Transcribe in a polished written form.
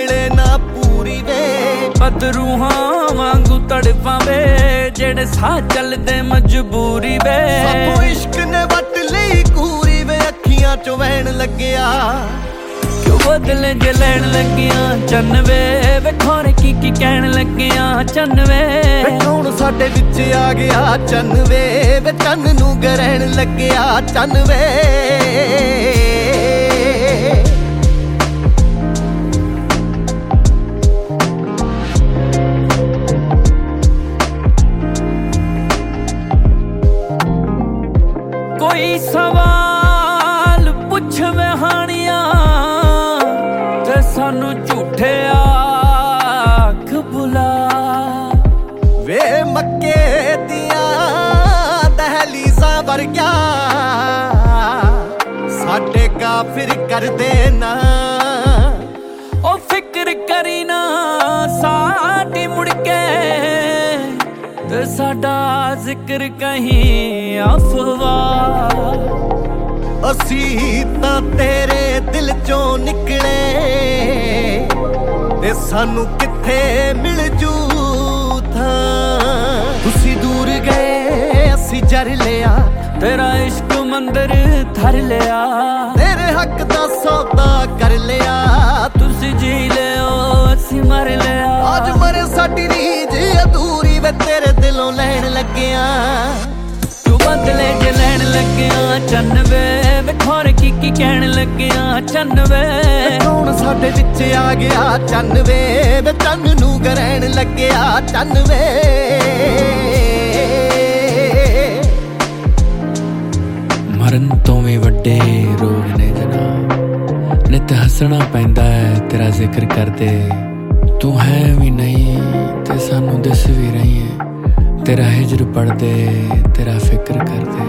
ਮਿਲੇ ਨਾ ਪੂਰੀ ਵੇ ਬਦਰੂਹਾਂ ਵਾਂਗੂ ਤੜਫਾਂ ਵੇ ਜਿਹੜੇ ਸਾਹ ਚੱਲਦੇ ਮਜਬੂਰੀ ਵੇ ਸਾਥੋਂ ਇਸ਼ਕ ਨੇ ਵੱਟ ਲਈ ਕੂਰੀ ਵੇ ਅੱਖੀਆਂ ਚੋਂ ਵਹਿਣ ਲੱਗਿਆ ਕਿਉਂ ਬਦਲੇ ਜੇ ਲੈਣ ਲੱਗੀਆਂ ਚੰਨ ਵੇ ਵੇਖੋਰੇ ਕੀ ਕਹਿਣ ਲੱਗੀਆਂ ਚੰਨ ਵੇ ਕੌਣ ਸਾਡੇ ਵਿੱਚ ਆ ਗਿਆ ਚੰਨ ਵੇ ਚੰਨ ਨੂੰ ਗਰਹਿਣ ਲੱਗਿਆ ਚੰਨ ਵੇ ਕੋਈ ਸਵਾਲ ਪੁੱਛਵੇ ਹਾਣੀਆਂ ਤੇ ਸਾਨੂੰ ਝੂਠੇ ਆਖ ਬੁਲਾ ਵੇ ਮੱਕੇ ਦੀਆਂ ਦਹਲੀਜ਼ਾਂ ਵਰਗਿਆ ਸਾਡੇ ਕਾਫਿਰ ਕਰਦੇ ਨਾ ਉਹ ਫਿਕਰ ਕਰੀ ਨਾ ਸਾਡੀ ਮੁੜ ਕੇ ਤੇ ਸਾਡਾ ਜ਼ਿਕਰ ਕਹੀਂ ਅਫਵਾਹ ਅਸੀਂ ਤਾਂ ਤੇਰੇ ਦਿਲ ਚੋਂ ਨਿਕਲੇ ਤੇ ਸਾਨੂੰ ਕਿੱਥੇ ਮਿਲ ਜੂ ਥਾਂ ਤੁਸੀਂ ਦੂਰ ਗਏ ਅਸੀਂ ਜਰ ਲਿਆ ਤੇਰਾ ਇਸ਼ਕ ਮੰਦਰ ਧਰ ਲਿਆ ਤੇਰੇ ਹੱਕ ਦਾ ਸੌਦਾ ਕਰ ਲਿਆ ਤੁਸੀਂ ਜੀ ਲਿਓ ਅਸੀਂ ਮਰ ਲਿਆ ਅੱਜ ਮਰੇ ਸਾਡੀ ਰੀਝ ਅਧੂਰੀ ਵੇ ਤੇਰੇ ਦਿਲੋਂ ਲੈਣ ਲੱਗਿਆ ਤੂੰ ਬਦਲੇ ਜੇ ਲੈਣ ਲੱਗਿਆ ਚੰਨ ਵੇ ਵੇਖੋਰੇ ਕੀ ਕਹਿਣ ਲੱਗਿਆ ਚੰਨ ਵੇ ਕੌਣ ਸਾਡੇ ਵਿੱਚ ਆ ਗਿਆ ਚੰਨ ਵੇ ਚੰਨ ਨੂੰ ਗਰਹਿਣ ਲੱਗਿਆ ਚੰਨ ਵੇ ਮਰਨ ਤੋਂ ਵੀ ਵੱਡੇ ਰੋਗ ਨੇ ਜਨਾਬ ਨਿਤ ਹੱਸਣਾ ਪੈਂਦਾ ਹੈ ਤੇਰਾ ਜ਼ਿਕਰ ਕਰਦੇ ਤੂੰ ਹੈ ਵੀ ਨਹੀਂ ਤੇ ਸਾਨੂੰ ਦਿਸ ਵੀ ਰਹੀ ਹੈ ਤੇਰਾ ਹਿਜਰ ਪੜਦੇ ਤੇਰਾ ਫਿਕਰ ਕਰਦੇ